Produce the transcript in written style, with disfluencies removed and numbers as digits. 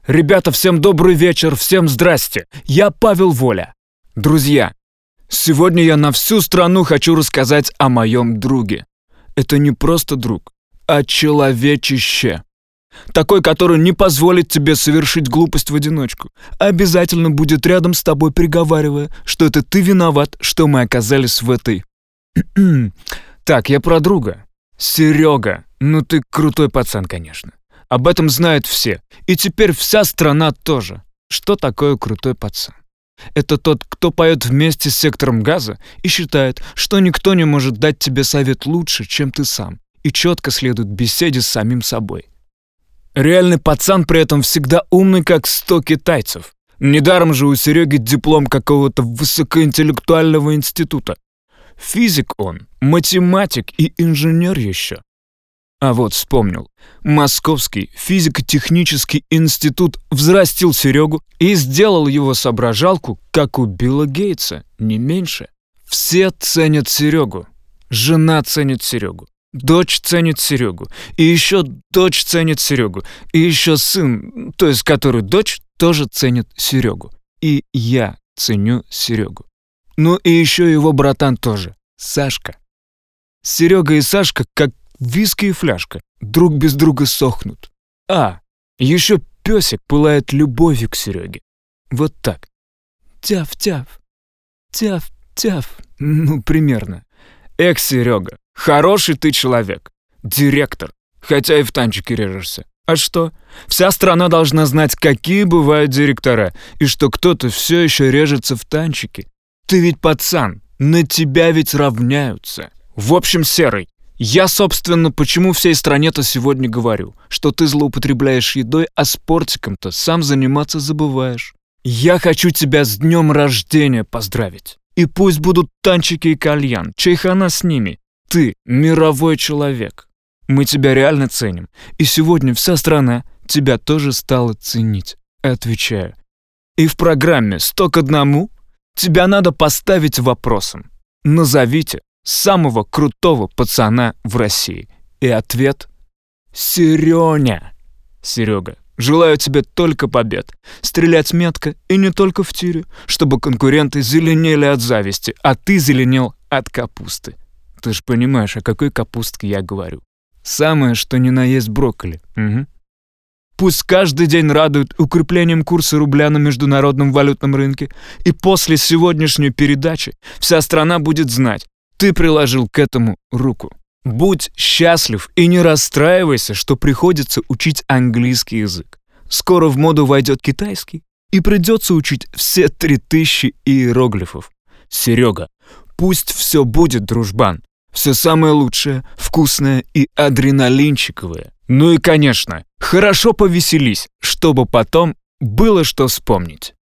Ребята, всем добрый вечер, всем здрасте. Я Павел Воля. Друзья, сегодня я на всю страну хочу рассказать о моем друге. Это не просто друг, а человечище. Такой, который не позволит тебе совершить глупость в одиночку. Обязательно будет рядом с тобой, приговаривая, что это ты виноват, что мы оказались в этой... Так, я про друга. Серега. Ну ты крутой пацан, конечно. Об этом знают все. И теперь вся страна тоже. Что такое крутой пацан? Это тот, кто поет вместе с сектором газа и считает, что никто не может дать тебе совет лучше, чем ты сам, и четко следует беседе с самим собой. Реальный пацан при этом всегда умный, как 100 китайцев. Недаром же у Сереги диплом какого-то высокоинтеллектуального института. Физик он, математик и инженер еще. А вот вспомнил. Московский физико-технический институт взрастил Серегу и сделал его соображалку, как у Билла Гейтса, не меньше. Все ценят Серегу. Жена ценит Серегу. Дочь ценит Серегу. И еще дочь ценит Серегу. И еще сын, то есть который дочь, тоже ценит Серегу. И я ценю Серегу. Ну и еще его братан тоже, Сашка. Серега и Сашка как виски и фляжка, друг без друга сохнут. А, еще песик пылает любовью к Сереге. Вот так. Тяв-тяв, тяв-тяв. Ну, примерно. Эх, Серега, хороший ты человек. Директор. Хотя и в танчике режешься. А что? Вся страна должна знать, какие бывают директора, и что кто-то все еще режется в танчике. Ты ведь пацан, на тебя ведь равняются. В общем, Серый, я, собственно, почему всей стране-то сегодня говорю, что ты злоупотребляешь едой, а спортиком-то сам заниматься забываешь. Я хочу тебя с днем рождения поздравить. И пусть будут танчики и кальян, чайхана с ними. Ты мировой человек. Мы тебя реально ценим. И сегодня вся страна тебя тоже стала ценить. Отвечаю. И в программе «100 к 1» тебя надо поставить вопросом. Назовите самого крутого пацана в России. И ответ — Серёня. Серега, желаю тебе только побед. Стрелять метко и не только в тире, чтобы конкуренты зеленели от зависти, а ты зеленел от капусты. Ты ж понимаешь, о какой капустке я говорю. Самое, что ни на есть брокколи. Угу. Пусть каждый день радует укреплением курса рубля на международном валютном рынке, и после сегодняшней передачи вся страна будет знать, ты приложил к этому руку. Будь счастлив и не расстраивайся, что приходится учить английский язык. Скоро в моду войдет китайский, и придется учить все 3000 иероглифов. Серега, пусть все будет, дружбан. Все самое лучшее, вкусное и адреналинчиковое. Ну и, конечно, хорошо повеселись, чтобы потом было что вспомнить.